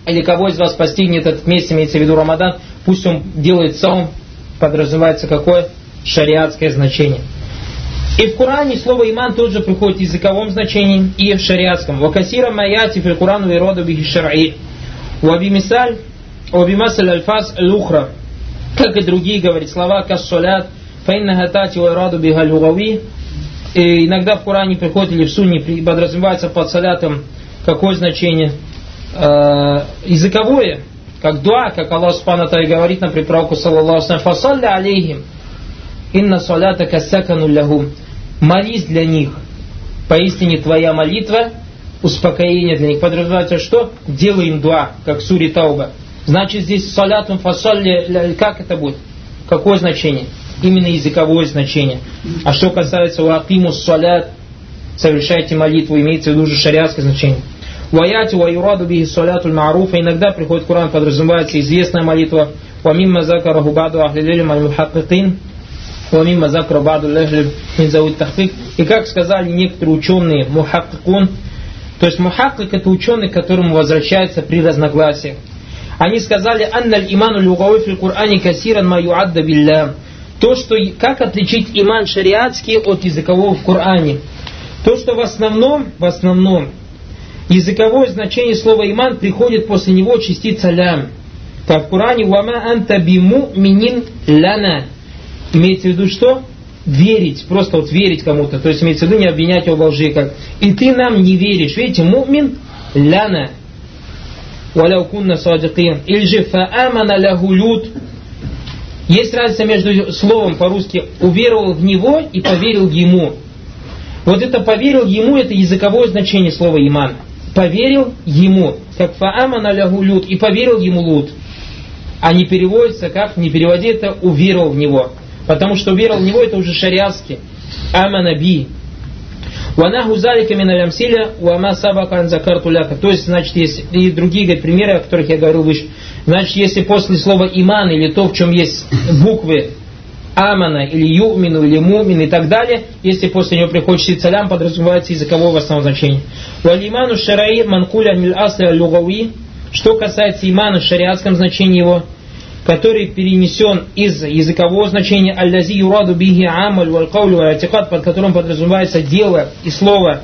или кого из вас постигнет этот месяц, имеется в виду Рамадан, пусть он делает саум, подразумевается какое? Шариатское значение. И в Коране слово иман тоже приходит в языковом значении и в шариатском. Вакасира маяти фил Корану и роду бихи шар'и. Вабимисаль альфаз лухра. Как и другие говорит слова кассолят, фаинна хатати ва раду биха лугави. И иногда в Коране приходит или в Сунне подразумевается под салятом какое значение? Языковое, как дуа, как Аллах Субхану ва Тааля говорит, например, пророку саллаллаху алейхи ва саллям: «Фасалли алейхим, инна салятака сакану лахум». Молись для них, поистине твоя молитва успокоение для них. Подразумевается что? Делай им дуа, как в суре Тауба. Значит, здесь салятум фасалли, как это будет? Какое значение? Именно языковое значение. А что касается уакимус салят, совершайте молитву, имеется в виду уже шариатское значение. Ваяти ва юраду бихи салятуль ма'руфа. Иногда приходит Коран, подразумевается известная молитва. Ва мимма закараху ба'ду ахли лилм аль-мухаккикин. Ва мимма закараху ба'ду лахли мин зауит тахкик. И как сказали некоторые ученые, мухаккикун, то есть мухаккик — это ученый, к которому возвращается при разногласиях. Они сказали: анналь иману лугави фил Кур'ани касиран ма юадда билля. То, что как отличить иман шариатский от языкового в Коране. То, что в основном языковое значение слова иман приходит после него частица лям. Так в Коране: вама анта биму минин лана. Имеется в виду что? Верить, просто вот верить кому-то. То есть имеется в виду не обвинять его во лжи, как и ты нам не веришь. Видите, мумин ляна. Валяу кунна садикин. Или же фаамана лаху лют. Есть разница между словом по-русски уверовал в него и поверил ему. Вот это поверил ему, это языковое значение слова иман. Поверил ему, как фаамана лаху лют, и поверил ему лут. А не переводится, как не переводи это уверовал в него. Потому что уверовал в него это уже шариатский. Амана би. Ванаху залика миналям силя вама сабакан закарту ляка. То есть, значит, есть и другие говорят, примеры, о которых я говорил выше. Значит, если после слова иман или то, в чем есть буквы амана или юмину или мумин и так далее, если после него приходит шицалям, подразумевается языковое в основном значение. Валиману шараи манкуля миль асля лугави. Что касается имана в шариатском значении его, который перенесен из языкового значения аллази юраду бихи амаль валь каулю валь атикад, под которым подразумевается дело и слово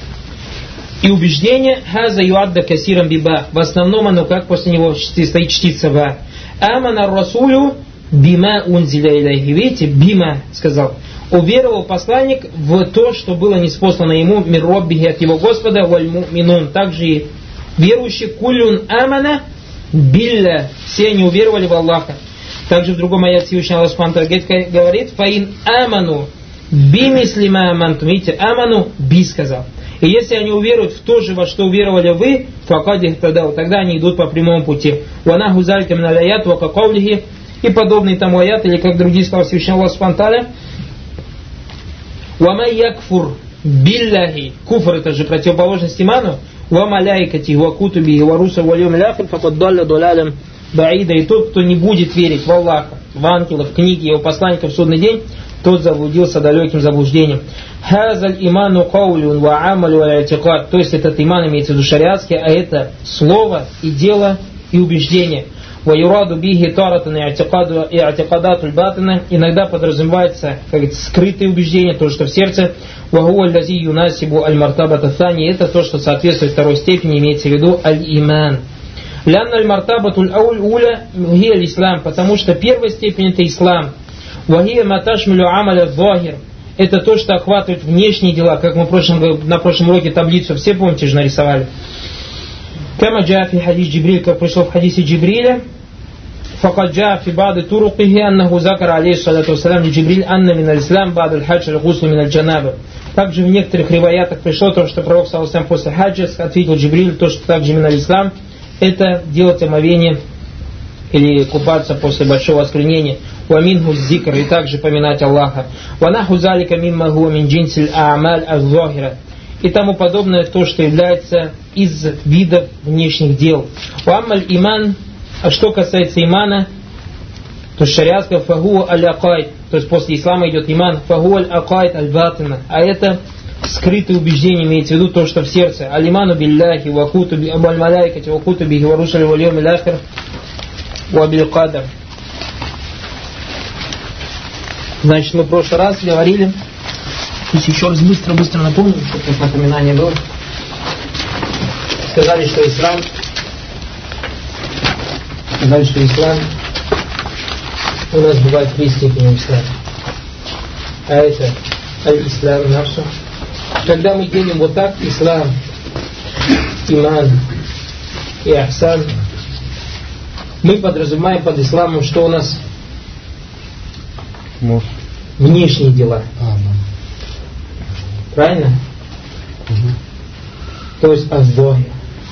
и убеждение, хаза юадда касирам биба. В основном оно как после него стоит частица ва. Амана расулю бима унзиля иляйхи. Видите, бима сказал. Уверовал посланник в то, что было ниспослано ему мир роббихи от его Господа валь муминун. Также и верующий кулюн амана билля, все они уверовали в Аллаха. Также в другом аяте Всевышний Аллах Субхану ва Тааля говорит: фаин аману бимислима амантум. Видите, аману би сказал. И если они уверуют в то же, во что уверовали вы, тогда они идут по прямому пути. Ванаху залька миналь аят ва какаулихи. И подобный тому аят, или как другие слова Всевышний Аллах Субхану ва Тааля: вама якфур билляхи. Куфр — это же противоположность иману. Ва маляикати ва кутуби ва руса ва льюмил ахир факад далля далялям баида. И тот, кто не будет верить в Аллаха, в ангелов, в книги, его посланников в судный день, тот заблудился далеким заблуждением. Хазаль иману каулюн ва амалю ва атикад. То есть этот иман имеется в виду шариатский, а это слово и дело и убеждение. Ва юраду бихи таратан и атикадатуль батана. Иногда подразумевается как скрытые убеждения, то, что в сердце. Ва хуа аллази юнасибу аль-мартабата тани. Это то, что соответствует второй степени, имеется в виду аль-иман. Лянна аль-мартабатуль ауля гия аль-ислам. Потому что первая степень это ислам. Ва гия маташмилю амаля захир. Это то, что охватывает внешние дела, как мы на прошлом уроке таблицу, все помните же нарисовали. Кама джа фи хадис Джибриль, как пришло в хадисе Джибриля, факад джа фи бады турукихи аннаху закара алейхи салату вассалям Джибриль анна мин аль-ислам бады аль-хадж аль-гуслу мин аль-джанаба. Также в некоторых риваятах пришло то, что пророк саллаллаху алейхи после хаджа ответил Джибриль, то, что также мин аль-ислам, это делать омовение или купаться после большого осквернения. Уаминху зикр, и также поминать Аллаха. Ванаху залика мимма хуа мин джинсиль а'маль аз-захира. И тому подобное, то, что является из видов внешних дел. Уаммаль иман, а что касается имана, то шариатского фагуа аль-акайд, то есть после ислама идет иман, фагуа аль-акайд аль-батина, а это скрытые убеждения, имеется в виду то, что в сердце. Алиману билляхи, ва кутуби, абаль маляйкати, ва кутуби, ва русали, ва льем иляхир, ва биль кадар. Значит, мы в прошлый раз говорили, пусть еще раз быстро напомню, чтобы тут напоминание было. Сказали, что ислам у нас бывает три степени ислама. А это аль-ислам нашу. Когда мы делим вот так, ислам, иман и ахсан, мы подразумеваем под исламом, что у нас внешние дела. Правильно? То есть аздохи.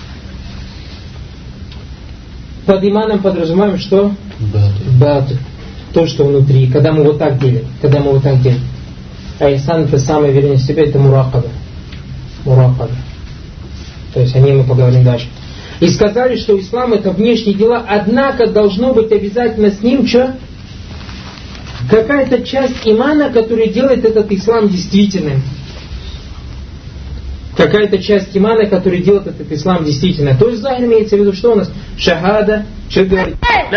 Под иманом подразумеваем, что? Баты. То, что внутри. Когда мы вот так делим. А ихсан это самое вернее себя, это муракаба. То есть о ней мы поговорим дальше. И сказали, что ислам это внешние дела, однако должно быть обязательно с ним что? Какая-то часть имана, которая делает этот ислам действительным. Какая-то часть имана, которая делает этот ислам действительно. То есть захир имеется в виду, что у нас? Шахада, человек говорит,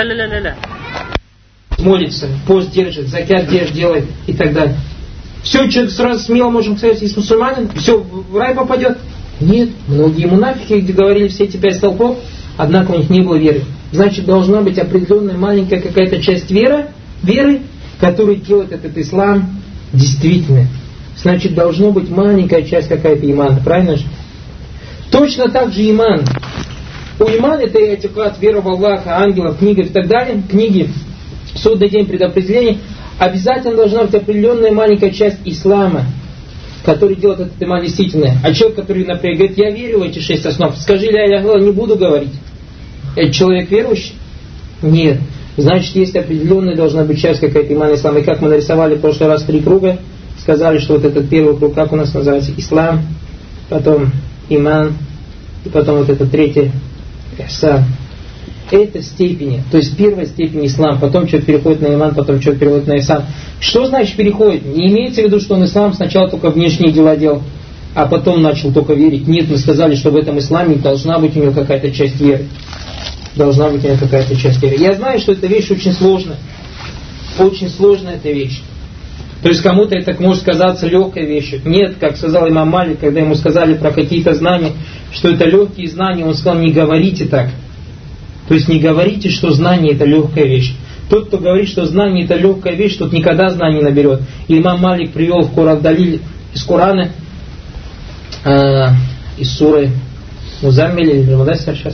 молится, пост держит, закят делает и так далее. Все, человек сразу смело можем сказать, если мусульманин, все, в рай попадет. Нет, многие мунафики, где говорили все эти 5 столпов, однако у них не было веры. Значит, должна быть определенная маленькая какая-то часть веры, которая делает этот ислам действительным. Значит, должна быть маленькая часть какая-то имана, правильно же? Точно так же иман. У имана это этикад, вера в Аллаха, ангелов, книги и так далее. Книги, судный день, предопределение. Обязательно должна быть определенная маленькая часть ислама, который делает этот иман действительно. А человек, который, например, говорит, я верю в эти 6 основ, скажи ля иляха илlallah, не буду говорить. Это человек верующий? Нет. Значит, есть определенная должна быть часть какая-то имана ислама. И как мы нарисовали в прошлый раз 3 круга, сказали, что вот этот первый круг, как у нас называется, ислам, потом иман, и потом вот это третье, ихсан. Это степени, то есть первая степень ислам, потом человек переходит на иман, потом человек переходит на ихсан. Что значит переходит? Не имеется в виду, что он ислам сначала только внешние дела делал, а потом начал только верить. Нет, мы сказали, что в этом исламе должна быть у него какая-то часть веры. Должна быть у него какая-то часть веры. Я знаю, что эта вещь очень сложная. Очень сложная эта вещь. То есть кому-то это может казаться легкой вещью. Нет, как сказал имам Малик, когда ему сказали про какие-то знания, что это легкие знания, он сказал, не говорите так. То есть не говорите, что знание это легкая вещь. Тот, кто говорит, что знание это легкая вещь, тот никогда знаний не наберет. И имам Малик привел в Далиль из Корана, из суры Музаммиль или Муддассир сейчас.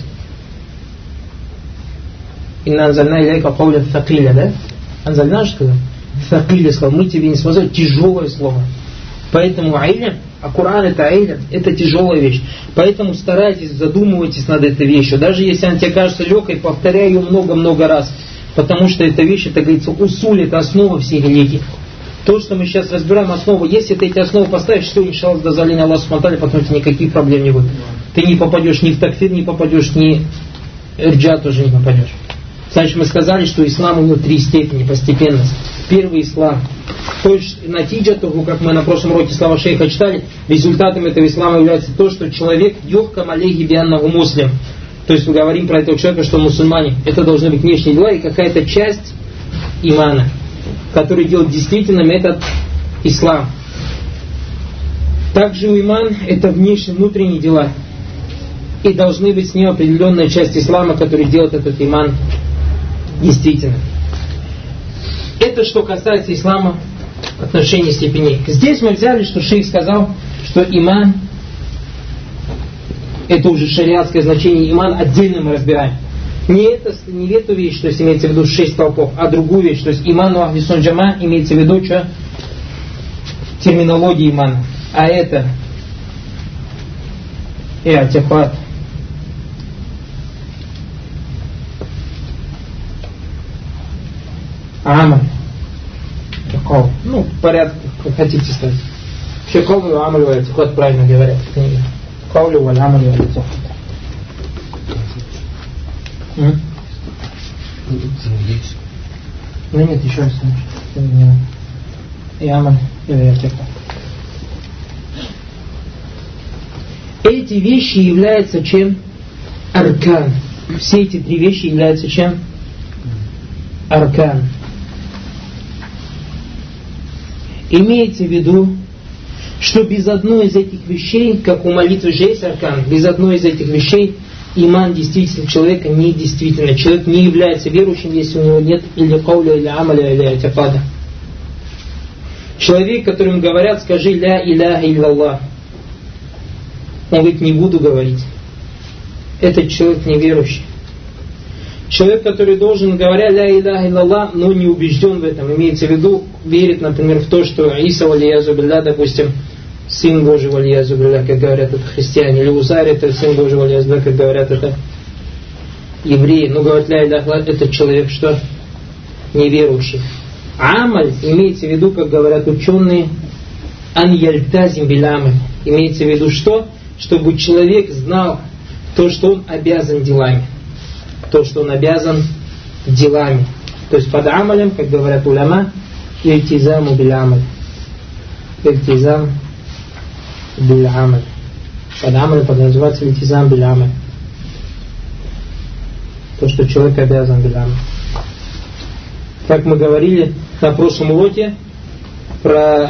Инна анзальна иляйка кауля факиля, да? Анзальна же сказал? Факиля сказал, мы тебе не сказали, тяжелое слово. Поэтому илм, а Коран это илм, это тяжелая вещь. Поэтому старайтесь, задумывайтесь над этой вещью. Даже если она тебе кажется легкой, повторяй ее много-много раз. Потому что эта вещь, это говорится, усуль, это основа всей религии. То, что мы сейчас разбираем основу, если ты эти основы поставишь, все, иншаллах, до дозволения Аллаха субхану ва тааля, потом тебе никаких проблем не будет. Ты не попадешь ни в такфир, не попадешь, ни ирджа тоже не попадешь. Значит, мы сказали, что ислам у него 3 степени, постепенность. Первый ислам. То есть, натиджа того, как мы на прошлом уроке слова шейха читали, результатом этого ислама является то, что человек юхкам алейхи бианнаху муслим. То есть, мы говорим про этого человека, что он мусульманин. Это должны быть внешние дела и какая-то часть имана, который делает действительным этот ислам. Также иман это внешние, внутренние дела. И должны быть с ним определенная часть ислама, которая делает этот иман действительным. Это что касается ислама в отношении степеней. Здесь мы взяли, что шейх сказал, что иман это уже шариатское значение, иман отдельно мы разбираем. Не эту вещь, то есть имеется в виду 6 столпов, а другую вещь, то есть иман у ахли сунна джама имеется в виду что? Терминология имана. А это и'тикад. Амаль. Кол. Ну, в порядке, как хотите сказать. Вообще кол и амаль и и'тикад правильно говорят в книге. Кол и амаль и и'тикад. Ну нет, еще раз. И амаль и и'тикад. Эти вещи являются чем? Аркан. Все эти три вещи являются чем? Аркан. Имейте в виду, что без одной из этих вещей, как у молитвы же есть аркан, без одной из этих вещей иман действительно человека не действительно. Человек не является верующим, если у него нет или кауля, или амаля, или атикада. Человек, которому говорят, скажи ля иляха илляллах, он говорит, не буду говорить. Этот человек неверующий. Человек, который должен, говоря ля иляха илляллах, но не убежден в этом, имеется в виду, верит, например, в то, что Иса валиязу билля, допустим, сын Божий валиязу билля, как говорят это христиане, или Узарь это сын Божий валиязу билля, как говорят это евреи, но говорят ля иляха илляллах, этот человек что? Неверующий. Амаль имеется в виду, как говорят ученые, ан яльтазим билямаль. Имеется в виду что? Чтобы человек знал то, что он обязан делами. То, что он обязан делами. То есть под амалем, как говорят уляма, ильтизаму билямаль. Ильтизам билямаль. Под амалем называется ильтизам билямаль. То, что человек обязан билямаль. Как мы говорили на прошлом уроке про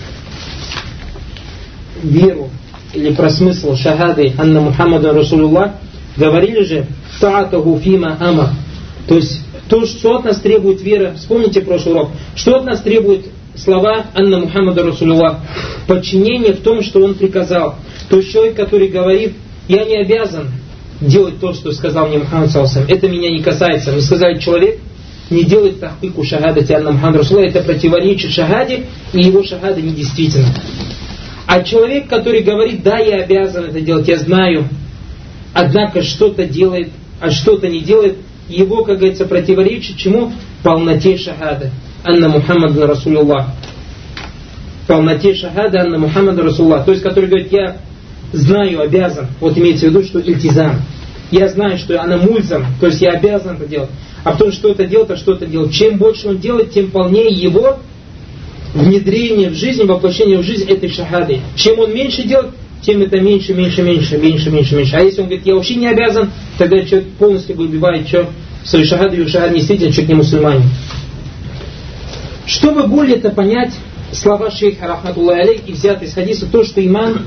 веру или про смысл шахады анна Мухаммада Расулуллах, говорили же та'атаху фима амар. То есть то, что от нас требует вера. Вспомните прошлый урок. Что от нас требует слова анна Мухаммада Расулуллах? Подчинение в том, что он приказал. То есть человек, который говорит, я не обязан делать то, что сказал мне Мухаммад саллаллаху алейхи ва саллям. Это меня не касается. Мы сказали, человек не делает тахкику шахадати анна Мухаммад Расулуллах, это противоречит шахаде, и его шахада недействительна. А человек, который говорит, да, я обязан это делать, я знаю, однако что-то делает, а что-то не делает, его, как говорится, противоречит чему? Полноте шахада анна Мухаммад Расулуллах. Полноте шахада анна Мухаммад Расулуллах. То есть, который говорит, я знаю, обязан. Вот имеется в виду, что ильтизам. Я знаю, что она мульзам, то есть я обязан это делать. А потом что-то делать, а что-то делать. Чем больше он делает, тем полнее его внедрение в жизнь, воплощение в жизнь этой шахады. Чем он меньше делает, тем это меньше. А если он говорит, я вообще не обязан, тогда человек полностью выбивает свою шахаду, и шахада действительно человек не мусульманин. Чтобы более это понять, слова шейха рахматуллахи алейхи и взятые из хадиса, то, что иман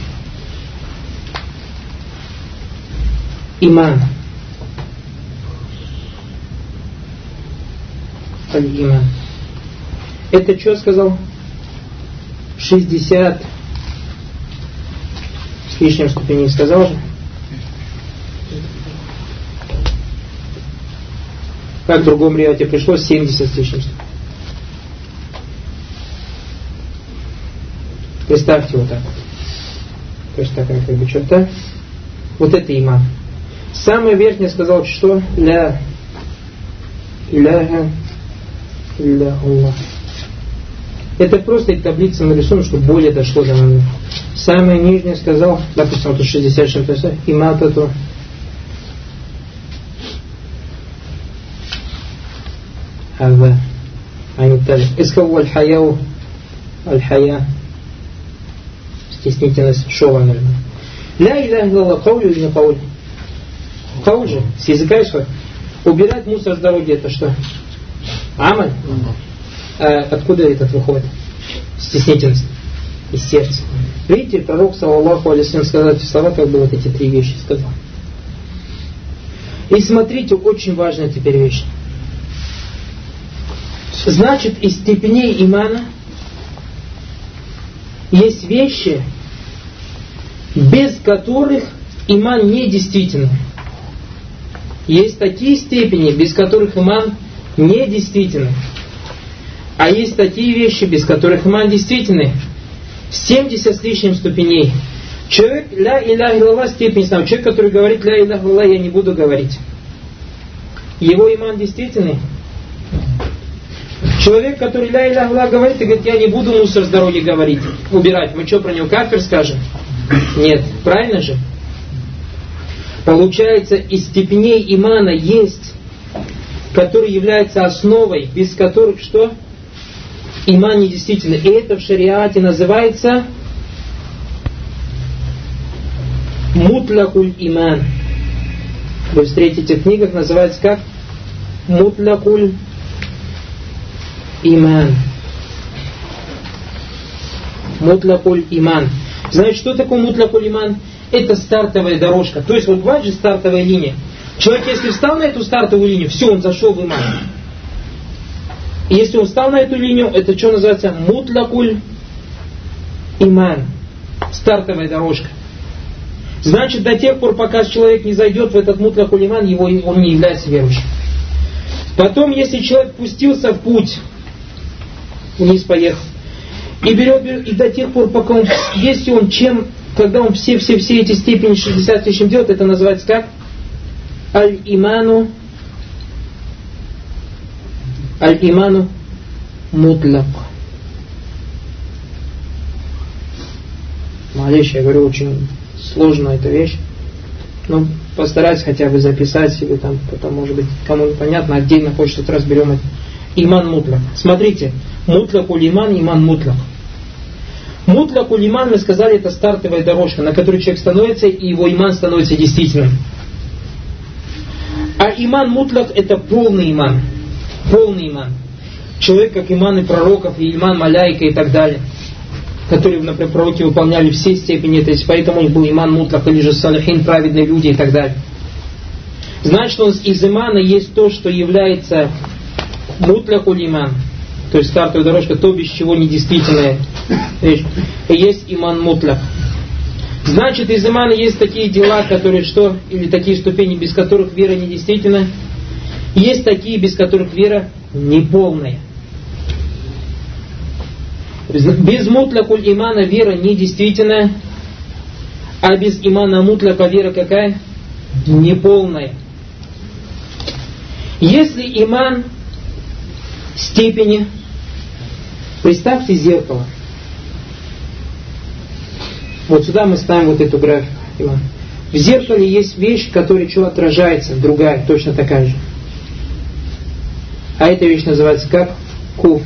аль-иман. Это что сказал? 60 с лишним ступеней сказал же? Как в другом риате пришлось 70 с лишним ступеней. Представьте вот так вот. То есть такая как бы черта. Вот это иман. Самое верхнее сказал, что ля иляха илля Аллах. Это просто и таблица нарисована, чтобы более дошло до меня. Самое нижнее сказал, допустим, тут 60 чем-то, иматату хаза аниталь. Искал аль-хая стеснительность шова, наверное. Ля иляха илля каулю или не кауль? Кауль же, с языка исходит. Убирать мусор с дороги, это что? Амаль? Откуда этот выходит? Стеснительность. Из сердца. Видите, пророк саллаллаху алейхи ва саллям сказал эти слова, как бы вот эти три вещи сказал. И смотрите, очень важная теперь вещь. Значит, из степеней имана есть вещи, без которых иман не действительный. Есть такие степени, без которых иман не действительный. А есть такие вещи, без которых иман действительный. 70 с лишним ступеней. Человек, ля иляха илляллах, степень сам. Человек, который говорит, ля иляха илляллах, я не буду говорить. Его иман действительный. Человек, который ля иляха илляллах говорит, и говорит, я не буду мусор с дороги говорить, убирать. Мы что, про него кафир скажем? Нет. Правильно же? Получается, из степеней имана есть, которые являются основой, без которых что? Иман не действительно. И это в шариате называется Мутлякуль иман. Вы встретите в книгах, называется как? Мутлякуль иман. Мутлякуль иман. Знаете, что такое мутлякуль иман? Это стартовая дорожка. То есть вот бывает же стартовая линия. Человек, если встал на эту стартовую линию, все, он зашел в иман. И если он встал на эту линию, это что называется? Мутлякуль иман. Стартовая дорожка. Значит, до тех пор, пока человек не зайдет в этот мутлякуль иман, он не является верующим. Потом, если человек пустился в путь, вниз поехал, и берет, и до тех пор, пока он, если он когда он все эти степени 60 тысяч делает, это называется как? Аль-иману мутляк. Малейший, я говорю, очень сложная эта вещь. Но постарайтесь хотя бы записать себе там, потом, может быть, кому непонятно, отдельно позже что-то разберем это. Иман мутляк. Смотрите, мутлякуль иман, иман мутляк. Мутлякуль иман, мы сказали, это стартовая дорожка, на которой человек становится, и его иман становится действительным. А иман мутляк это полный иман. Полный иман. Человек, как иманы пророков, и иман маляйка и так далее, которые, например, пророки выполняли все степени, то есть поэтому у них был иман мутлак, или же салихин, праведные люди и так далее. Значит, из имана есть то, что является мутлякуль иман, то есть стартовая дорожка, то, без чего недействительная вещь. И есть иман мутляк. Значит, из имана есть такие дела, которые что? Или такие ступени, без которых вера недействительна. Есть такие, без которых вера неполная. Без мутлякуль имана вера недействительная, а без имана мутляка вера какая? Неполная. Если иман степени, представьте зеркало. Вот сюда мы ставим вот эту графику. В зеркале есть вещь, которая что отражается, другая, точно такая же. А эта вещь называется как? Куфр.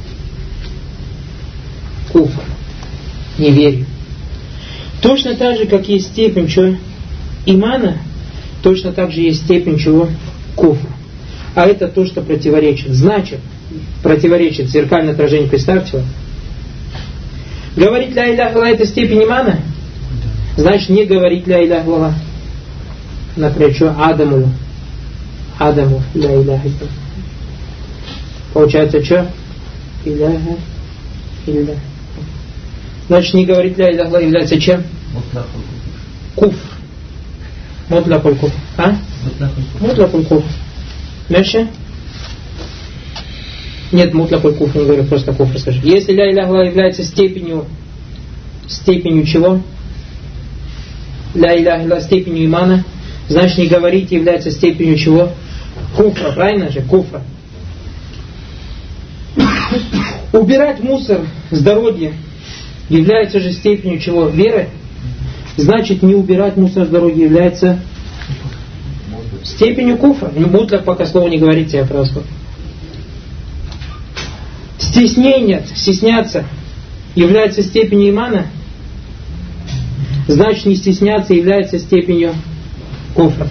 Куфр. Неверие. Точно так же, как есть степень чего? Имана, точно так же есть степень чего? Куфра. А это то, что противоречит. Значит, противоречит зеркальное отражение, представьте его. Говорить ля иляха илля это степень имана? Значит, не говорить ля иляха илля. Например, что? Адаму ля иляха илля. Получается, что? Иляха илля. Значит, не говорить ля иляха илля является чем? Куфр. Мутлякуль куфр. А? Мутлякуль куфр. Дальше? Нет, мутлякуль куфр, не говорю, просто куфр скажи. Если ля иляха илля является степенью чего? Ля иляха илля степенью имана, значит, не говорить является степенью чего? Куфра, правильно же? Куфра. Убирать мусор с дороги является же степенью чего? Веры. Значит, не убирать мусор с дороги является степенью куфра. Мутляк пока слова не говорите, я просто. Стесняться является степенью имана. Значит, не стесняться является степенью куфра.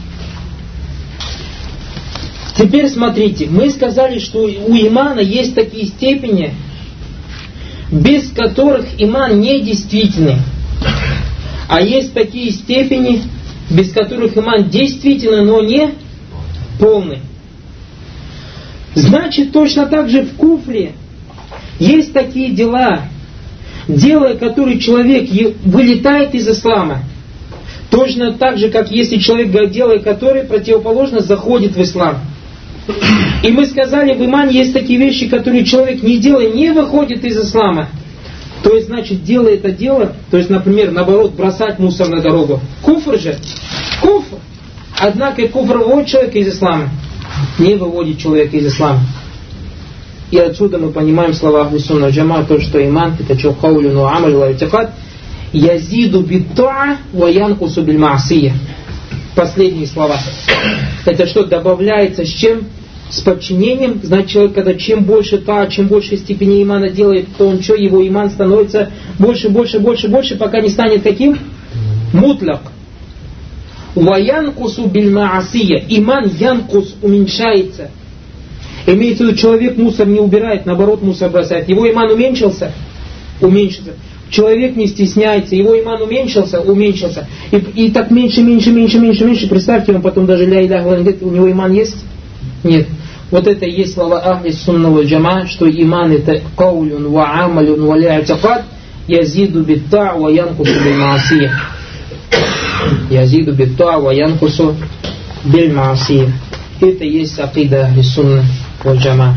Теперь смотрите, мы сказали, что у имана есть такие степени, без которых иман недействительный. А есть такие степени, без которых иман действительно, но не полный. Значит, точно так же в куфре есть такие дела, делая которые человек вылетает из ислама. Точно так же, как если человек, делая которые противоположно, заходит в ислам. И мы сказали, в имане есть такие вещи, которые человек не делая, не выходит из ислама. То есть, значит, делая это дело, то есть, например, наоборот, бросать мусор на дорогу. Куфр же. Куфр. Однако куфр выводит человека из ислама. Не выводит человека из ислама. И отсюда мы понимаем слова Ахли Сунна Джама, то, что иман, это что, хаулю, но амаль, ва итикад, язиду бит-туа, ва янкусу биль-ма'сия. Последние слова. Это что, добавляется с чем? С подчинением. Значит, человек, когда чем больше чем больше степени имана делает, то он что, его иман становится больше, пока не станет каким? Мутляк. Ва янкусу биль маасия. Иман янкус, уменьшается. Имеется в виду, человек мусор не убирает, наоборот мусор бросает. Его иман уменьшился? Уменьшился. Человек не стесняется, его иман уменьшился? Уменьшился. И так меньше. Представьте, он потом даже ля иляха говорит, у него иман есть? Нет. Вот это и есть слова ахли сунна валь джама, что иман это каулюн ва амалюн ва ля-атикад язиду бит-та' ва янкусу биль-маасия. Язиду бит-та' ва янкусу биль-маасия. Это и есть акида ахли сунна валь джама.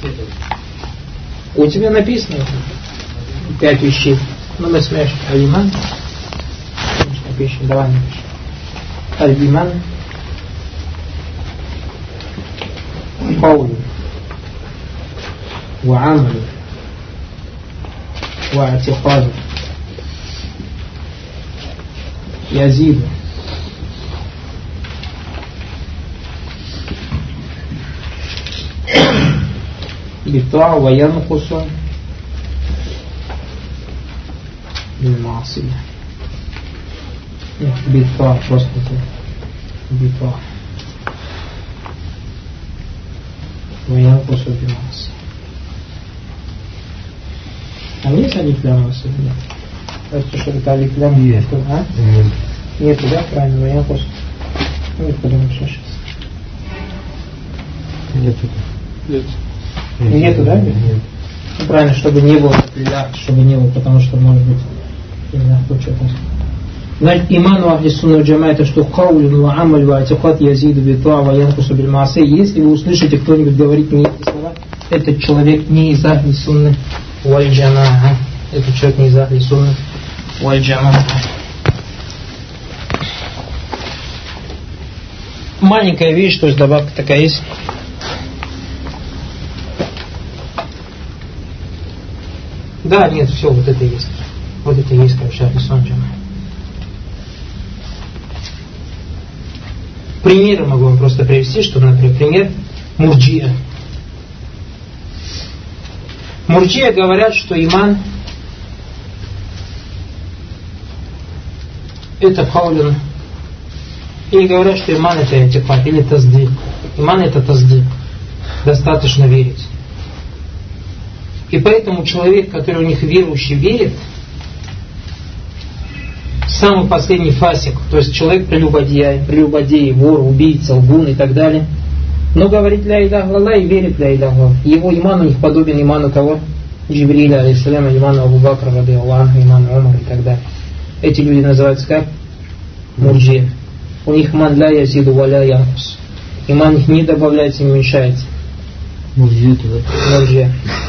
У тебя написано 5 вещей. Ну мы смеешь. Аль-иман. Напишем, давай напишем. Аль-иман. قول وعمل واعتقاد يزيد بالطاعة وينقص بالمعصية. بالطاعة بالطاعة وينقص بالمعصية. А есть алиф-лям? Нет. Кажется, что это алиф-лям. Нет. А? Нет, да? Правильно, ваянкус. Ну, подумай, что сейчас. Нету, да? Нет. Ну, правильно, чтобы не было, чтобы не было, потому что может быть, не знаю, кто что-то. Значит, иман у ахли сунна валь джама это что каулюн ва амаль ва атикад язиду бит-та' ва янкусу биль-маасия. Если вы услышите кто-нибудь говорит мне эти слова, этот человек не из ахли сунны валь джама. Этот человек не из ахли сунны валь джама. Маленькая вещь, то есть добавка такая есть. Да, нет, все, вот это есть. Вот это есть, короче, ахли сунна валь джама. Примеры могу вам просто привести, что, например, пример мурджия. Мурджия говорят, что иман это каулюн. Или говорят, что иман это этикад, или таздик. Иман это таздик. Достаточно верить. И поэтому человек, который у них верующий, верит, самый последний фасик, то есть человек прелюбодей, вор, убийца, лгун и так далее, но говорит ля иляха илlallah и верит ля иляха илlallah. Его иман у них подобен иману кого? Джибриля, алейхиссалям, иману Абу Бакра, радийаллаху, иману Умар и так далее. Эти люди называются как? Мурджия. У них иман ля язиду ва ля янкус. Иман их не добавляется, не уменьшается. Мурджия.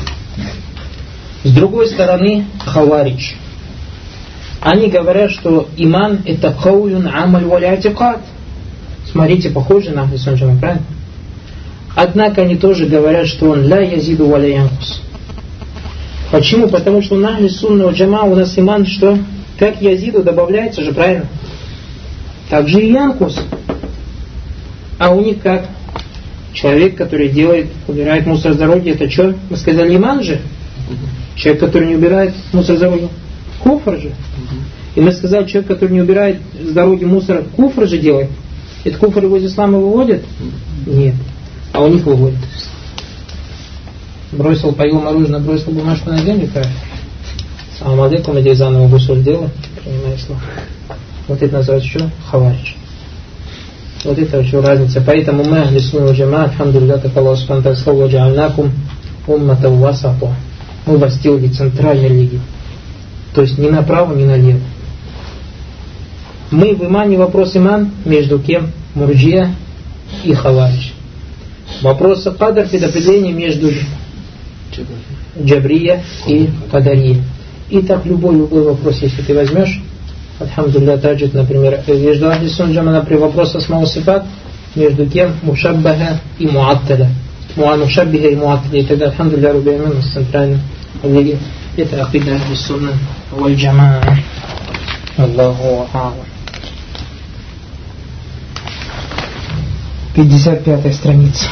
С другой стороны, хаваридж. Они говорят, что иман это каулюн амаль валь атикад. Смотрите, похоже на ахли сунна джама, правильно? Однако они тоже говорят, что он ля язиду ва ля янкус. Почему? Потому что на ахли сунна джама у нас иман что? Как язиду добавляется же, правильно? Так же и янкус. А у них как? Человек, который убирает мусор с дороги, это что? Мы сказали иман же? Человек, который не убирает мусор с дороги. Куфр же. И мы сказали, человек, который не убирает с дороги мусор, куфр же делает. Это куфр его из ислама выводит? Нет. А у них выводит. Бросил, поел мороженое, бросил бумажку на землю, как? Салам алейкум, иди заново гусуль делай, принимай ислам. Вот это называется что? Хаваридж. Вот это очень разница. Поэтому мы, ахли сунна валь джама, альхамдулилля, как Аллах субхану ва тааля сказал, «Джа'альнакум умматан васата». Мы вас сделали центральной религией. То есть ни направо, ни налево. Мы в имане вопрос иман между кем? Мурджия и хаваридж. Вопрос кадр предопределения между джабрия и кадария. И так любой вопрос, если ты возьмешь, альхамдулилля, таджид, например, между ахли сунна джама, например, вопрос асма сифат, между кем? Мушаббаха и муатталя. Мушаббиха и муатталя. И тогда, альхамдулилля, рубби иман с центральной религией. Это акида ахли сунна валь джама. Аллаху а'алам. 55-я страница.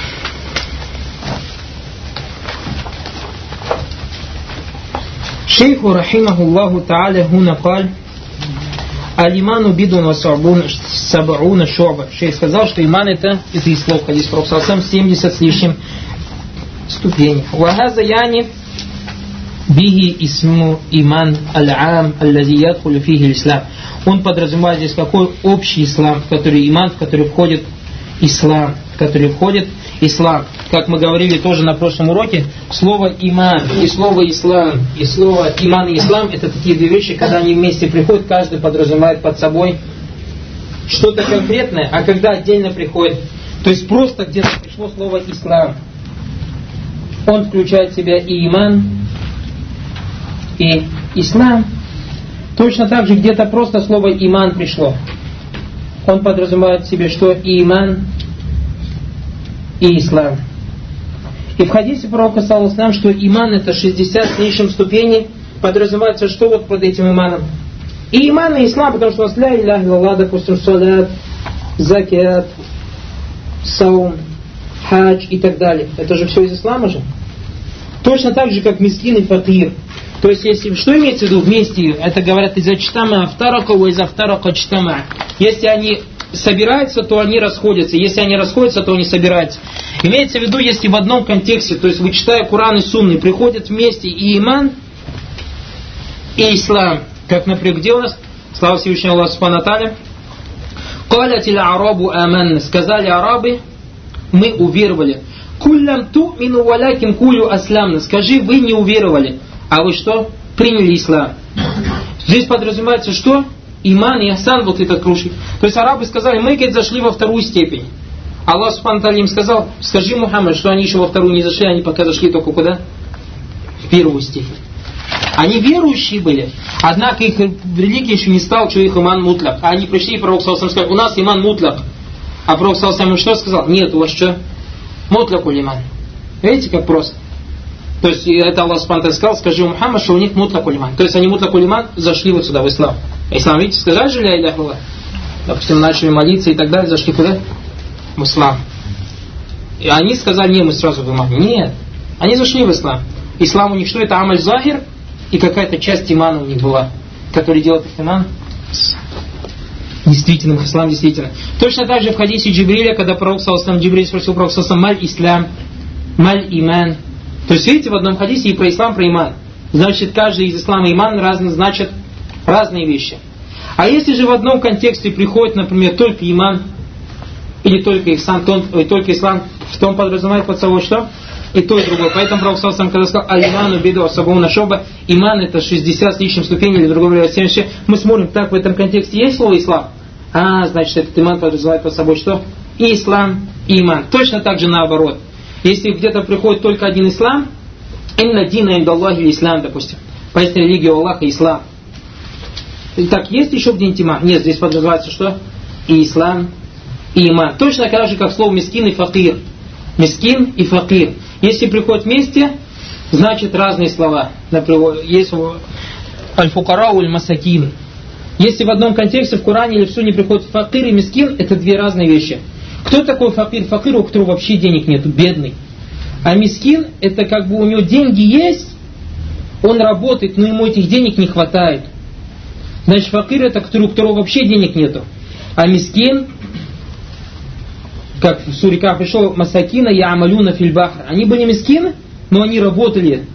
شيخ رحمه الله تعالى هنا قال Алиману бидун ва сабауна шуба. Шейх сказал, что иман это из слов хадис Пророка 70 с лишним ступеней. Вагаза яни биги исму иман аль-ам аллази ядхулю фихи ислам. Он подразумевает здесь какой общий ислам, в который иман, в который входит ислам, в который входит ислам. Как мы говорили тоже на прошлом уроке, слово иман и слово ислам, и слово иман и ислам это такие две вещи, когда они вместе приходят, каждый подразумевает под собой что-то конкретное, а когда отдельно приходит, то есть просто где-то пришло слово ислам, он включает в себя и иман, и ислам. Точно так же где-то просто слово иман пришло. Он подразумевает в себе, что и иман, и ислам. И в хадисе пророка саллаллаху алейхи ва саллям, что иман это 60 с лишним ступеней, подразумевается, что вот под этим иманом. И иман, и ислам, потому что у нас ля илляха илlallah, допустим, салят, закят, саум, хадж и так далее. Это же все из ислама же. Точно так же, как мискин и факир. То есть, если, что имеется в виду вместе? Это говорят из-за чтама автарака, из автарака чтама. Если они собираются, то они расходятся. Если они расходятся, то они собираются. Имеется в виду, если в одном контексте, то есть вычитая Куран и Сунны, приходят вместе и иман, и ислам. Как, например, где у нас? Слава Всевышнему Аллаху Субхану ва Тааля. «Калятил арабу аманна». Сказали арабы, мы уверовали. «Куллям ту'мину валякин кулю аслямна». Скажи, вы не уверовали. А вы что? Приняли ислам. Здесь подразумевается, что? Иман и ахсан, вот этот кружки. То есть арабы сказали, мы, говорит, зашли во вторую степень. Аллах Субхану ва Тааля им сказал, скажи, Мухаммад, что они еще во вторую не зашли, они пока зашли только куда? В первую степень. Они верующие были, однако их религия еще не стала, что их иман мутляк. А они пришли, и пророк саллаллаху алейхи ва саллям сказал, у нас иман мутляк. А пророк саллаллаху алейхи ва саллям что сказал? Нет, у вас что? Мутляк улиман. Видите, как просто. То есть это Аллах Субхану ва Тааля сказал, скажи Мухаммад, что у них мутляк улиман. То есть они мутляк улиман зашли вот сюда, в ислам. Ислам, видите, сказали же ля илляха илlallah. Допустим, начали молиться и так далее, зашли куда? В ислам. И они сказали, не, мы сразу в иман. Нет, они зашли в ислам. Ислам у них что? Это амаль захир, и какая-то часть имана у них была, которая делает их иман действительным, ислам действительно. Точно так же в хадисе Джибриля, когда пророк саллаллаху алейхи ва саллям, Джибриль спросил пророка саллаллаху алейхи ва саллям, маль ислам, маль иман. То есть видите, в одном хадисе и про ислам, про иман. Значит, каждый из ислама и иман значит разные вещи. А если же в одном контексте приходит, например, только иман, или только ихсан, только ислам, в том подразумевает под собой что? И то, и другое. Поэтому пророк саллаллаху алейхи ва саллям, когда сказал алиману биду асабауна шуба, иман это 60 с лишним ступеней, или другое говоря, 76. Мы смотрим, так в этом контексте есть слово ислам? Значит, этот иман подразумевает под собой что? И ислам, и иман. Точно так же наоборот. Если где-то приходит только один ислам, инна дина индаллахи ислам, допустим. Поистине религия у Аллаха ислам. Так, есть еще где-нибудь иман? Нет, здесь подразумевается что? И ислам, и иман. Точно так же, как слово мискин и факир. Мискин и факир. Если приходят вместе, значит разные слова. Например, есть аль-фукара уль-масакин. Если в одном контексте в Коране или в Сунне приходят факир и мискин, это две разные вещи. Кто такой факир? Факир, у которого вообще денег нет, бедный. А мискин, это как бы у него деньги есть, он работает, но ему этих денег не хватает. Значит, факир это у которого вообще денег нету. А мискин, как в суре Каф пришел, масакина я'амалюна фил бахр. Они были мискины, но они работали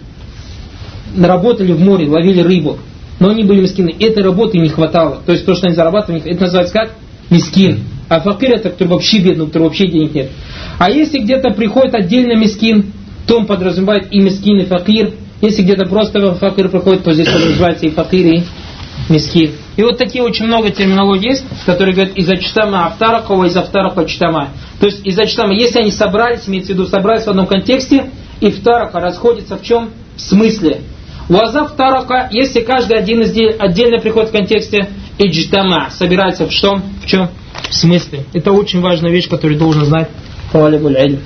в море, ловили рыбу. Но они были мискины. Этой работы не хватало. То есть то, что они зарабатывали, это называется как? Мискин. А факир это который вообще бедный, у которого вообще денег нет. А если где-то приходит отдельно мискин, то он подразумевает и мискин, и факир. Если где-то просто факир приходит, то здесь подразумевается и факир, и мискин. И вот такие очень много терминологий есть, которые говорят из-за чтама автаракова, из-за автарака чтама. То есть из-за чтама, если они собрались, имеется в виду, собрались в одном контексте, и втарака расходится в чем? В смысле. Уаза втарака, если каждый один из отдельно приходит в контексте, иджтама, собирается в чем? В смысле. Это очень важная вещь, которую должен знать талибуль илм.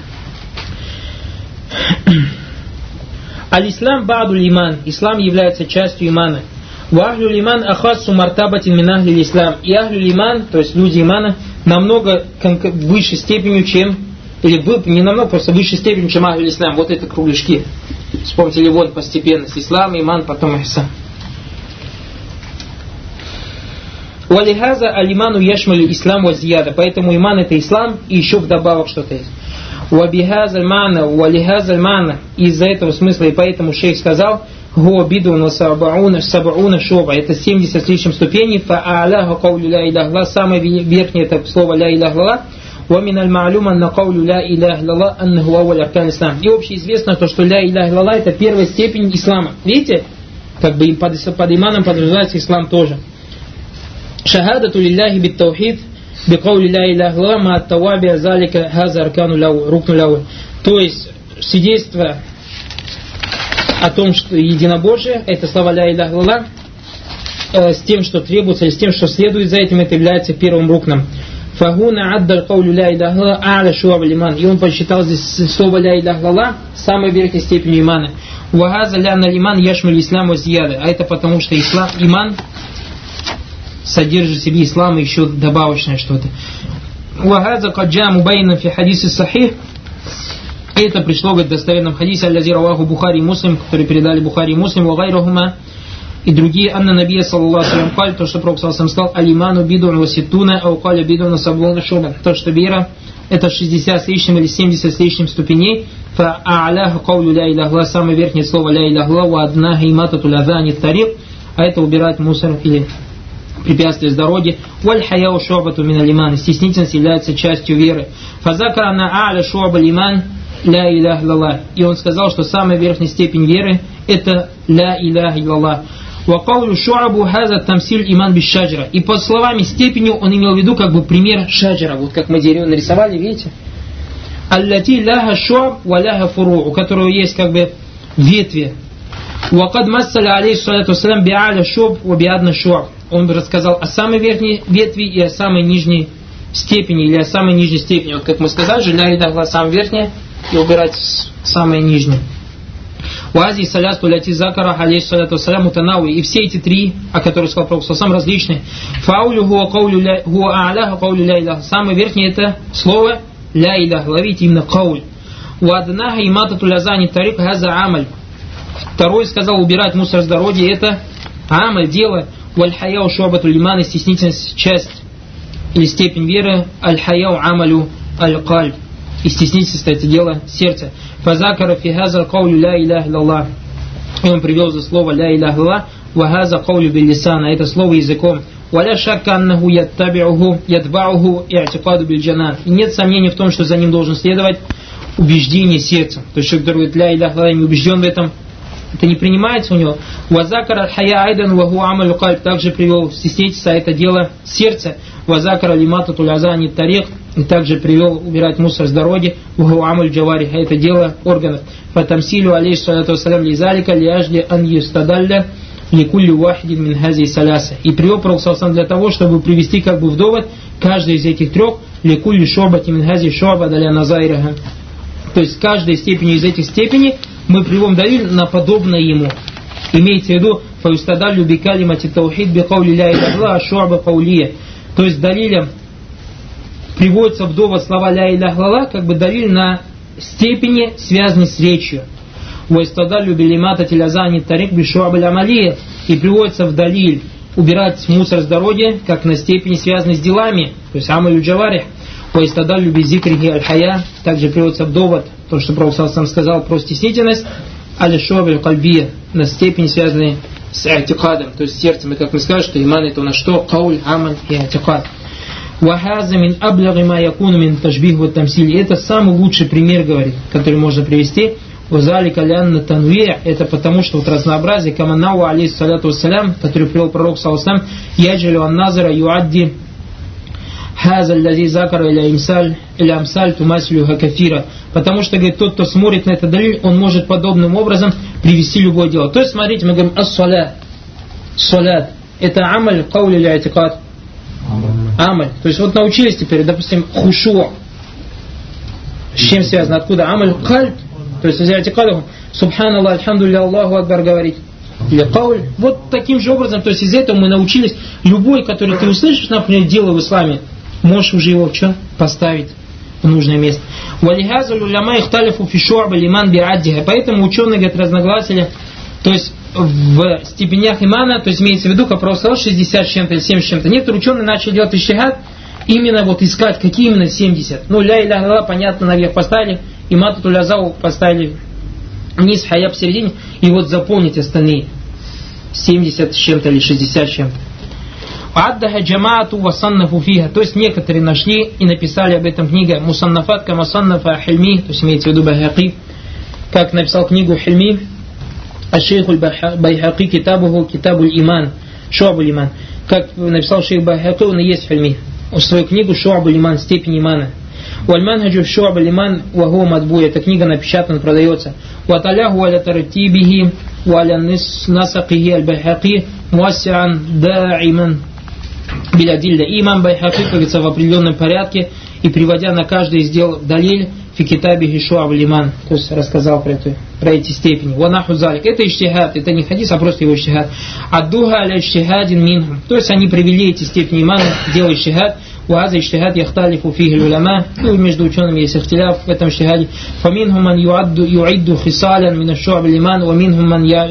Аль-ислам ба'дуль иман. Ислам является частью имана. Ва ахлюль иман ахассу мартабатин мин ахлиль ислам. И ахлюль иман, то есть люди имана, намного выше степенью, чем, или не намного, просто выше степенью, чем ахлюль ислам. Вот это кругляшки. Вспомните Ливон постепенно. Ислам, иман, потом ихсан. Валихаза алиману яшмалю ислам вазияда. Поэтому иман это ислам и еще вдобавок что-то есть. Вабихаза мана, валихаза мана. Из-за этого смысла и поэтому шейх сказал: Го бидун сабауна шоба. Это 70 с лишним ступеней. Фа'аляха каулю ля илях. Самое верхнее это слово ля илях. ومن المعلوم أن قول لا إله إلا الله أنه أول أركان الإسلام. И общеизвестно то, что ля илях илlallah это первая степень ислама. Видите? Как бы под иманом подразумевается ислам тоже. Шахадату лилляхи бит таухид би каули ля илях илlallah ма ат-таваби залика хаза аркану рукну лау. То есть свидетельство о том, что единобожие, это слова ля илях илlallah, с тем, что требуется, или с тем, что следует за этим, это является первым рукном. Фагуна аддаль каулю ля илях илlallah а'ля шуаб лиман. И он посчитал здесь слово ля илях илlallah самой верхней степенью имана. Вагаза ляна лиман яшмаль ислам вазияда. А это потому, что иман содержит в себе ислам и еще добавочное что-то. Вагаза каджа мубайна фи хадиси сахих. Это пришло в достоверном хадисе аллази раваху Бухари и Муслим, который передали Бухари и Муслим, вагайрахума и другие, анна набия саллаллаху алейхи ва саллям, то, что Пророк саллаллаху сказал: алиману бидун васитуна, аукаля бидун саблуна шуба. То, что вера это 60 с лишним или 70 с лишним ступеней. Фа а'ляха каулю ля илях илlallah, самое верхнее слово ля илях илlallah, ва аднаха иматату лазани тарик, а это убирать мусор или препятствия с дороги. Валь хаяу шуабату мин алиман, стеснительность является частью веры. Фазакара на а'ля шуаба лиман ля илях илlallah. И он сказал, что самая верхняя степень веры это ля илях илlallah. Вакаулю шуабу хаза тамсиль иман биш шаджра. И по словами степенью он имел в виду как бы пример шаджра. Вот как мы дерево нарисовали, видите? Аллати ляха шуаб ва ляха фуру, у которого есть как бы ветви. Вакад массаля алейхи салату вассалям би'аля шуаб ва би'адна шуаб. Он рассказал о самой верхней ветви и о самой нижней степени, или о самой нижней степени. Вот как мы сказали, же ля илях илlallah самая верхняя и убирать самое нижнее. Уази саляту ляти закара алейхи салату вассалям мутанауи. И все эти три, о которых сказал Пророк, сам различные. Фаулю хуа а'ляха каулю ля илях. Самое верхнее это слово ля илях. Ловите именно кауль. Уаднаха иматату лазани тарик хаза амаль. Второй сказал убирать мусор с дороги, это амаль, дело. Валь хаяу шуабату лиман, и стеснительность, часть или степень веры. Аль хаяу амалю аль кальб. И стеснительность это дело сердца. Фазакара фи хаза каулю ля илях илlallah. И он привел за слово ля илях илlallah. Вахаза каулю бил лисан, это слово языком. Валя шакка аннаху ятбауху и'тикаду бил джанан. И нет сомнений в том, что за ним должен следовать убеждение сердца. То есть человек, который говорит ля илях илlallah, не убежден в этом, это не принимается у него. Вазакара хая айдан ваху амалю кальб. Также привел стеснительство, это дело сердца. Вазакара лимату тулязани тарик. И также привел убирать мусор с дороги. Ваху амаль джавари. Это дело органов. Фатамсилю алейхи салату вассалям лизалика лиажди ан юстадалля ликулли вахидин мин хази саляса. И привел Пророк саллаллаху для того, чтобы привести как бы в довод каждый из этих трех ликулли шобати мин хази шоба даля назайраха. То есть каждой степени из этих степеней мы приводим далиль на подобное ему. Имеется в виду фаюстадаллю бикалимати таухид бикаули ля илях илlallah шуаба каулия. То есть далилем приводится в довод слова ля илях илlallah, как бы далиль на степени, связанные с речью. Ваюстадаллю билимата тилязани тарик бишуаба лямалия. И приводится в далиль убирать мусор с дороги, как на степени, связанные с делами, то есть амалю джаварих. Ваюстадаллю бизикрихи аль-хая. Также приводится в довод то, что Пророк сам сказал про стеснительность, аль-шуаб аль-кальбия, на степени, связанные с атикадом, то есть сердцем. И как мы сказали, что иман это у нас что? Кауль, амаль и атикад. Вахаза мин аблаги ма якуну мин ташбих ва тамсили. Это самый лучший пример, говорит, который можно привести. Вазалика лянна танвия. Это потому, что вот разнообразие, каманау алейхи салату вассалям, который привел Пророк саллаллаху алейхи ва саллям, яджалю ан-назара юадди хаза аллази закара иля амсаль тумасилюха кафира. Потому что, говорит, тот, кто смотрит на этот далиль, он может подобным образом привести любое дело. То есть, смотрите, мы говорим ас-салят. Салят. Это амаль, кауль или атикад? Амаль. То есть, вот научились теперь, допустим, хушу. С чем связано? Откуда? Амаль кальб. То есть, если атикаду, субханаллах, альхамдулилля, Аллаху акбар говорить. Или кауль. Вот таким же образом, то есть, из этого мы научились, любой, который ты услышишь, например, дело в исламе, можешь уже его в чем поставить в нужное место. Поэтому ученые, говорят, разногласили То есть в степенях имана, то есть имеется в виду, как Пророк сказал, 60 с чем-то или 70 с чем-то. Некоторые ученые начали делать иджтихад, именно вот искать, какие именно 70. Ну, ля иля илля, понятно, наверх поставили, и мату тулязау поставили вниз, хая посередине, и вот заполнить остальные 70 с чем-то или 60 с чем-то. Аддаха джамаату васаннафу фиха. То есть некоторые нашли и написали об этом книга Мусаннафат ка Мусаннафа Хильми, то есть имеется в виду Байхақи, как написал книгу Хильми, Аш-Шейхуль Байхақи китабуху Китабуль Иман, Шуабуль Иман. Как написал шейх Байхақи, он и есть Хильми, свою книгу Шуабуль Иман, степень имана. Вальманхаджу Шуабуль Иман ваху мадбуя. Эта книга напечатана, продается. Ваталяху аля тартибихи валя насакихи аль-Байхақи муассиан да'иман билядилля. И имам Байхақи, как говорится, в определенном порядке и приводя на каждый из дел далиль фи китабихи Шуабуль Иман, то есть рассказал про эти степени. Ванаху залик. Это иджтихад, это не хадис, а просто его иджтихад. Аддуха аля иджтихадин минхум. То есть они привели эти степени имана, делая иджтихад. وهذا اجتهاد يختلف فيه العلماء. И между учеными есть ихтиляф в этом иджтихаде. فمنهم من يعد خصالا من الشعب الإيمان ومنهم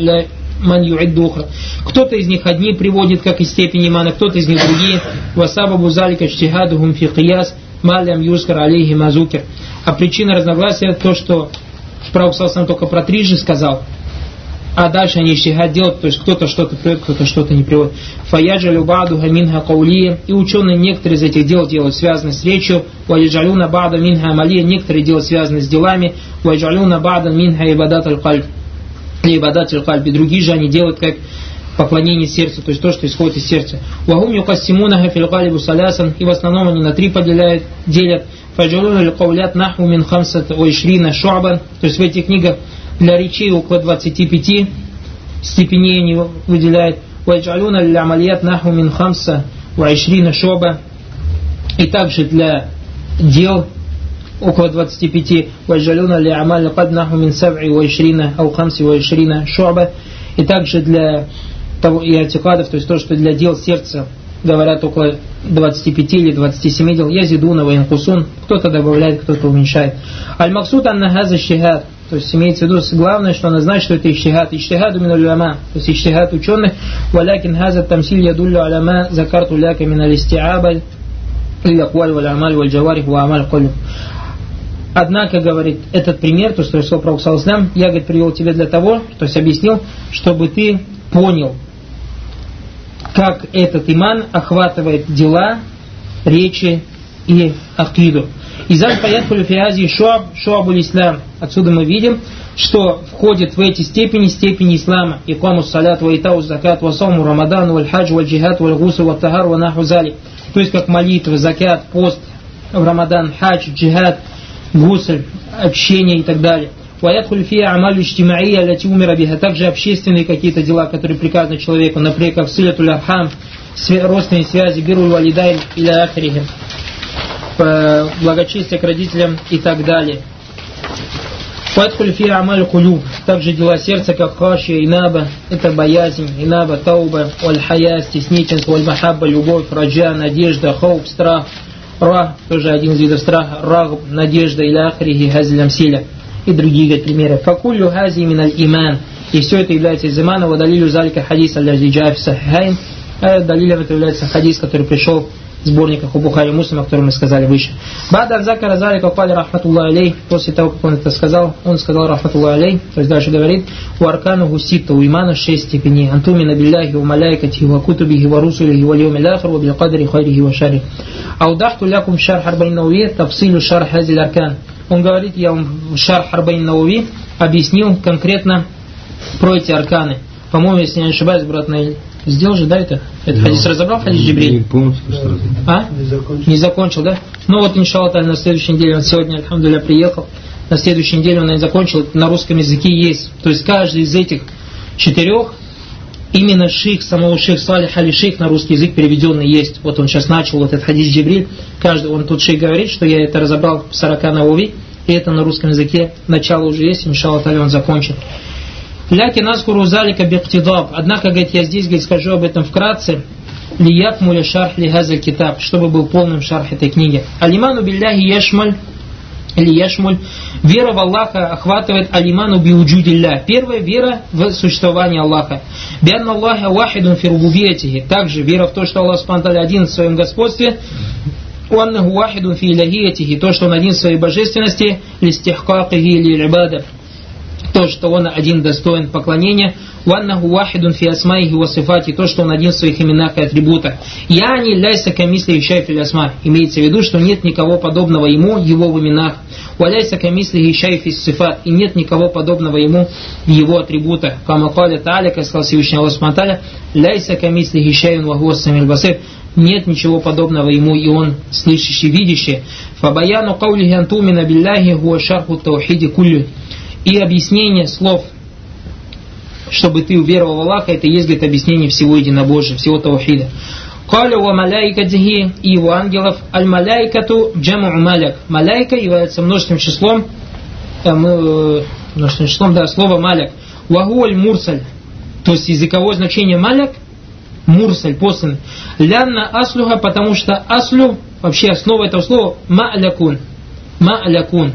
من يعد أخرى. Кто-то из них одни приводит как из степени имана, кто-то из них другие. وسبب ذلك اجتهادهم في قياس ما لم يذكر عليه ما ذكر. А причина разногласия то, что Пророк сам только про 3 же сказал, а дальше они иджтихад делают, то есть кто-то что-то приводит, кто-то что-то не приводит. Фаяджалю ба'духа минха каулия. И ученые некоторые из этих дел делают связаны с речью. Ваяджалюна ба'да минха амалия. Некоторые делают связаны с делами. Ваяджалюна ба'да минха ибадат аль-кальб. Ибадат аль-кальб. И другие же они делают как поклонение сердцу, то есть то, что исходит из сердца. Вахум юкассимунаха фил галибу салясан. И в основном они на 3 делят. Фаяджалюна аль-каулят наху мин хамсат ва ишрина шу'абан. То есть в этих книгах для речей около 25 степеней они выделяют. وَيَجْعَلُونَ لِلْعَمَلِيَاتِ نَحْوُ مِنْ خَمْسَ وَعِشْرِينَ شُعْبَةً. И также для дел около 25. وَيَجْعَلُونَ لِلْعَمَالِ قَدْ نَحْوُ مِنْ 7 وَعِشْرِينَ أو 25 شُعْبَةً. И также для того и атикадов, то есть то, что для дел сердца говорят около 25 или 27 дел. Язидуна ва инкусун. Кто-то добавляет, кто-то уменьшает. Аль-Максуд анна хаза иджтихад. То есть имеется в виду, главное, что она знает, что это иджтихад. Иджтихаду мин аль-уляма. То есть иджтихад ученых. Валякин хаза тамсиль ядуллю аляма закарту ляка мин аль-истиаба иль-акваль валь-амаль валь-джаварих ва-амаль кулю. Однако, говорит, этот пример, то, что я сказал про Пророк, я, говорит, привел тебе для того, то есть объяснил, чтобы ты понял, как этот иман охватывает дела, речи и акиду. Изаль паятхулю фиази шуабуль ислам. Отсюда мы видим, что входит в эти степени ислама. Икамус салят, ва итау закат, ва сауму рамадан, ва хадж, ва джихад, ва гусу, ва тахар, ва наху зали. То есть как молитва, закат, пост, в рамадан, хадж, джихад, гусль, общение и так далее. وَيَدْخُلُ فِيهَا أَعْمَالُ اجْتِمَاعِيَّةٌ الَّتِي أُمِرَ بِهَا. Также общественные какие-то дела, которые приказаны человеку, например, как силатуль архам, родственные связи, бируль валидайн или ахрихим, благочестие к родителям и так далее. وَيَدْخُلُ فِيهَا أَعْمَالُ الْقُلُوبِ. Также дела сердца, как хашия, инаба, это боязнь, инаба, тауба, валь-хая, стеснительство, валь-махабба, любовь, раджа, надежда, хауф, страх, рах, тоже один из видов страха, рагб, надежда, или ахрихи, хазилям силя. И другие примеры. Факулю хази миналь иман. И все это является из имана. Вадалилю залика хадис аль-Джаф сахихайн. Далилем это является хадис, который пришел в сборниках у Бухари и Муслима, который мы сказали выше. Ба'дан закара залика кали рахматуллах алей. После того, как он это сказал, он сказал рахматуллах алей. То есть дальше говорит: у аркану гусита, у имана 6 степеней. Антумина билляхи, у маляйкати, у кутубихи, у русулихи, у льюми ляхар, у билкадри, хайрихи, у шари. Аудахту лякум шар харбайн науви, тафсилю шар хазиль аркан. Он говорит, я вам в Шарх Харбайн Науви объяснил конкретно про эти арканы. По-моему, если я не ошибаюсь, брат Наиль, сделал же, да, это? Это хадис разобрал, хадис Джибриль? Не полностью сразу. А? Не закончил, да? Ну вот, иншаллах, на следующей неделе, он сегодня, альхамдулилля, приехал. На следующей неделе он, наверное, закончил. На русском языке есть. То есть каждый из этих 4, именно шейх, самого шейх Салих али шейх на русский язык переведенный есть. Вот он сейчас начал вот этот хадис Джибриль. Каждый, он тут шейх говорит, что я это разобрал в 40 Науви. И это на русском языке. Начало уже есть, иншаллах, он закончит. Ляки наскуру залика биктидаб. Однако, говорит, я здесь, говорит, скажу об этом вкратце. Лиякмуля шарх ли газаль китаб. Чтобы был полным шарх этой книги. Алиману билляхи яшмаль или яшмуль. Вера в Аллаха охватывает алиману биуджудилля. Первая вера в существование Аллаха. Бианна Аллаха вахидун фи рубубиятихи. Также вера в то, что Аллах субхану ва тааля один в своем господстве. Уаннаху вахидун фи илахиятихи. То, что он один в своей божественности. Листихкакихи или ибада. То, что он один достоин поклонения. Уаннаху вахидун фи асмаихи ва сифати. То, что он один в своих именах и атрибутах. Яни ляйса камисли ищай фил асма. Имеется в виду, что нет никого подобного ему, его в именах. Валяйса камисли ищай фил сифат. И нет никого подобного ему в его атрибутах. Кама каля тааля, как сказал Всевышний Аллах субхану ва тааля, ляйса камисли ищай ва хуа самил басир. Нет ничего подобного ему, и он слышащий, видящий. Фабаяну каулихи антумина билляхи хуа шарху таухиди кулли. И объяснение слов, чтобы ты уверовал в Аллаха, это есть, говорит, объяснение всего единобожия, всего таухида. Каля ва маляикатихи, и его ангелов, аль-маляикату джаму маляк. Маляйка является множественным числом, слово маляк. Ваху аль-мурсаль, то есть языковое значение маляк, мурсаль, посланный. Лянна аслуха, потому что аслу, вообще основа этого слова, ма'лякун. Ма'лякун.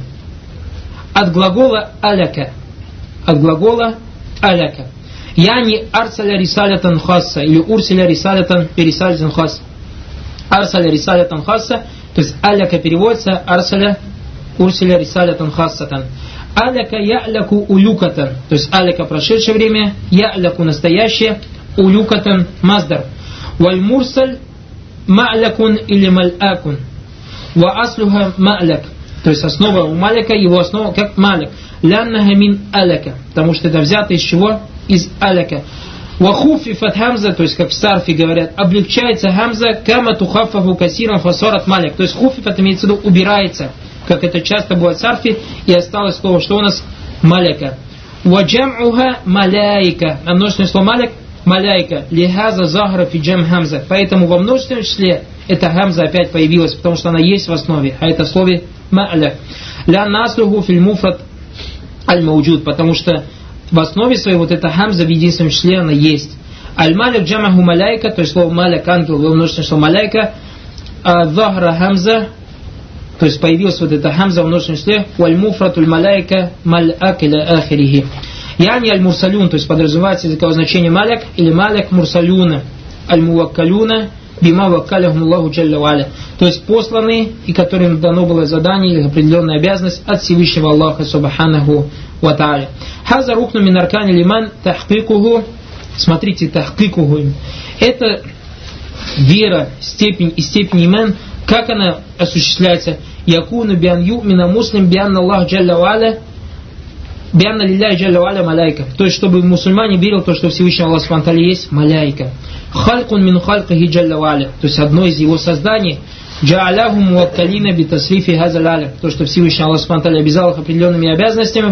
От глагола аляка. От глагола аляка. Яни арсаля рисалятан хасса. Или урсиля рисалятан перисалятан хасса. Арсаля рисалятан хасса. То есть аляка переводится арсаля урсиля рисалятан хассатан. Аляка я'ляку улюкатан. То есть аляка прошедшее время. Я'ляку настоящее. Улюкатан маздар. Валь мурсаль ма'лякун или мал'акун. Ва аслуха ма'ляк. То есть основа у маляка, его основа как маляк. Ляннага мин аляка. Потому что это взято из чего? Из аляка. Вахуфи фат хамза, то есть как в сарфе говорят, облегчается хамза, кама тухаффафу касиран фасарат маляк. То есть хуфифат имеется в виду убирается, как это часто бывает в сарфе, и осталось слово, что у нас маляка. Ваджам'уха маляйка. А множественное слово маляк маляйка. Лихаза захра фи джам хамза. Поэтому во множественном числе эта хамза опять появилась, потому что она есть в основе, а это слово ма'ляк. Ля наслуху филь муфрад аль-мауджуд, потому что в основе своей вот эта хамза в единственном числе она есть. Аль-маляк джамаху маляйка, то есть слово маляк, ангел, во множественное слово маляйка, а захра хамза, то есть появилась вот эта хамза в множественном числе, валь-муфрад аль-маляйка мал'ак иля ахирихи. Яни аль-мурсалюн, то есть подразумевается языковое значение маляк или маляк мурсалюна, аль-муваккалюна, бима ваккалахум Аллаху джалля ва'аля. То есть посланные, и которым дано было задание или определенная обязанность от Всевышнего Аллаха субханаху ва тааля. Хаза рукну мин аркани лиман тахкикуху. Смотрите, тахкикуху. Это вера, степень и степень иман, как она осуществляется. Якуну биан ю'мина муслим биан Аллах джалля ва'аля бианна лилляхи джалля ва'аля маляйка. То есть, чтобы мусульмане верил то, что Всевышний Аллах субхану ва тааля есть маляйка. Халькун мин халькахи джалля ва'аля. То есть, одно из его созданий. Джа'аляху муаккалина битасрифи хазаль алям. То, что Всевышний Аллах субхану ва тааля обязал их определенными обязанностями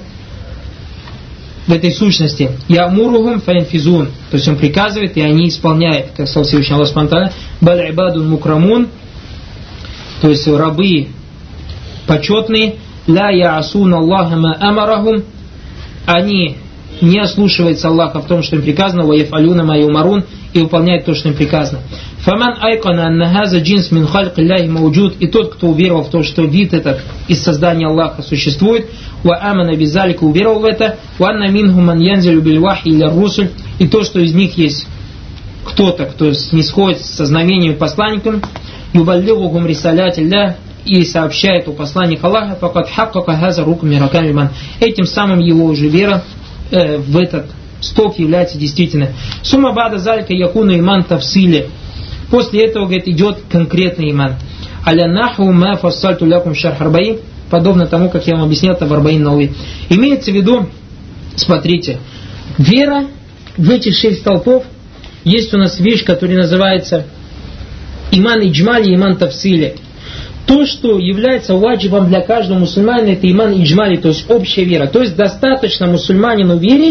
в этой сущности. Ямурухум фаинфизун. То есть, он приказывает, и они исполняют. Как сказал Всевышний Аллах субхану ва тааля. Баль ибадун мукрамун. То есть, рабы почетные. Ла яасун Аллаха ма амарахум. Они не ослушиваются Аллаха в том, что им приказано, ва яфалюна ма юмарун, и выполняют то, что им приказано. Фаман айкана анна хаза джинс мин хальк Аллахи мауджуд. И тот, кто уверовал в то, что вид этот из создания Аллаха существует, ва амана бизалика, уверовал в это, ва анна минху ман янзилю биль вахи иля русуль, и то, что из них есть кто-то, кто снисходит со знамениями посланникам, юбаллигухум рисалятилля, и сообщает о посланнике Аллаха, факат хаккака хаза рукам мираками ман. Этим самым его уже вера в этот столб является действительно. Сумма бада залика якуну иман тавсили. После этого, говорит, идет конкретный иман. Аля наху ма фассальту лякум шарх арбаин. Подобно тому, как я вам объяснял это в Арбаин Науи. Имеется в виду, смотрите, вера в эти 6 столпов. Есть у нас вещь, которая называется иман иджмали и иман тавсили. То, что является ваджибом для каждого мусульманина, это иман иджмали, то есть общая вера. То есть достаточно мусульманину верить,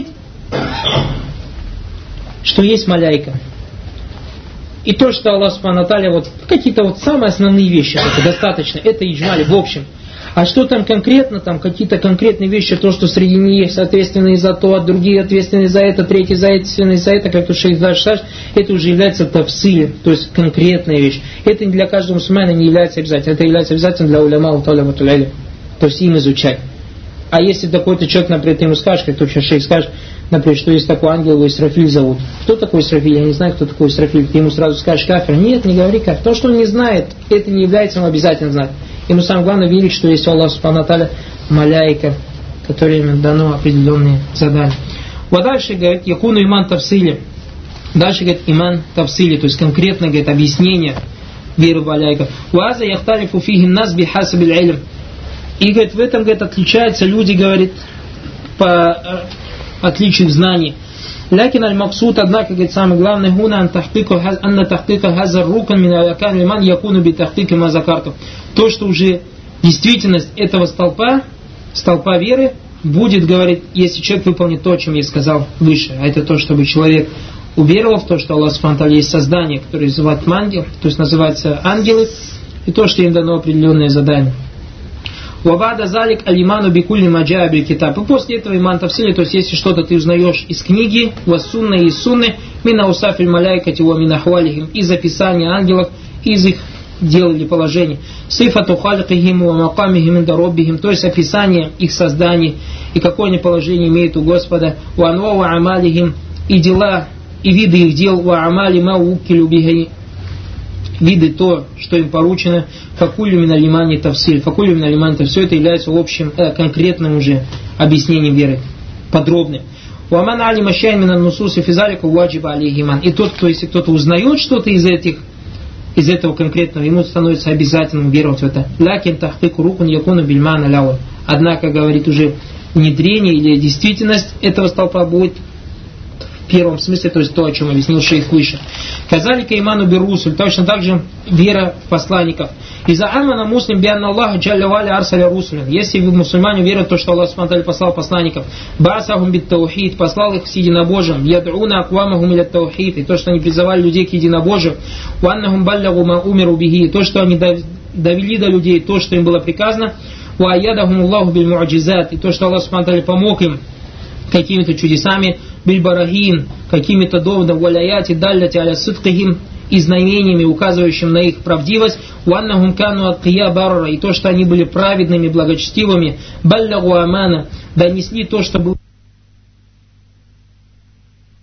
что есть маляйка. И то, что Аллах субхану ва тааля, вот какие-то вот самые основные вещи, это достаточно, это иджмали в общем. А что там конкретно, там какие-то конкретные вещи, то, что среди них ответственные за то, а другие ответственные за это, третьи ответственные за это, как тут шейх дальше, это уже является тавсиль, то есть конкретная вещь. Это для каждого мусульмана не является обязательным, это является обязательным для уляма у талабатуль илм. то есть им изучать. А если такой-то человек, например, ты ему скажешь, как тот шейх скажет, например, что есть такой ангел, его Исрафиль зовут. Кто такой Исрафиль? Я не знаю, кто такой Исрафиль. Ты ему сразу скажешь кафир. Нет, не говори кафир. То, что он не знает, это не является ему обязательно знать. Ему самое главное верить, что есть Аллах Субхану ва Тааля, маляйка, которым дано определенные задания. Вот дальше говорит, якуну иман тавсили. Дальше говорит, иман тавсили, то есть конкретно, говорит, объяснение веры в маляйка. Уаза яхталифу фихи нас бихасабиль илм. И, говорит, в этом, говорит, отличаются люди, говорит, по отличию знаний. Лякин аль-максуд, однако, говорит, самое главное, гуна анна тахтика хазар рукан мин алякан иман якуну би тахтики мазакарту. То, что уже действительность этого столпа веры, будет, говорит, если человек выполнит то, о чем я сказал выше. А это то, чтобы человек уверовал в то, что Аллах Субхану ва Тааля есть создание, которое называют мангел, то есть называется ангелы, и то, что им дано определенное задание. Вабада залик алиману бикульни маджа биль китаб. И после этого иман тавсили, то есть если что-то ты узнаешь из книги, вассунна и из сунны, мина усафиль маляйкати ва мин ахвалихим, из описания ангелов, из их дел или положений. Сифату халькихим ва макамихим инда роббихим, то есть описание их созданий и какое они положение имеют у Господа. Ва анвау амалихим, и дела, и виды их дел, ва амали ма уккилю бихи, виды то, что им поручено, факулю мин алимани тавсиль. Факулю мин алимани тавсиль. Все это является общим, конкретным уже объяснением веры, подробным. Уаман алима шай'ан мин ан-нусуси фи залика ваджиба алейхи иман. И тот, кто, если кто-то узнает что-то из этого конкретного, ему становится обязательным веровать в это. Лякин тахтыку рукун якуну бильмана ляун. Однако, говорит, уже внедрение или действительность этого столпа будет в первом смысле, то есть то, о чем объяснил шейх выше. Казалика иману бирусуль, точно так же вера в посланников. Иза амана муслим бианна Аллаха джалля валя арсаля русулин. Если мусульмане верят в то, что Аллах Субхану ва Тааля послал посланников, баасахум бит таухид, послал их с единобожием, яд'уна аквамахум иля таухид, и то, что они призывали людей к единобожию, уаннахум баллягу ма умиру бихи, то, что они довели до людей то, что им было приказано, уайядахум Аллаху биль му'аджизат, и то, что Аллах Субхану ва Тааля помог им какими-то чудесами, бильбарагин, какими-то доводами, валяяти, далляти, аля сыдкихим, и знамениями, указывающими на их правдивость, уаннахум кану аттия барра, и то, что они были праведными, благочестивыми, баллягу амана, донесли то, что было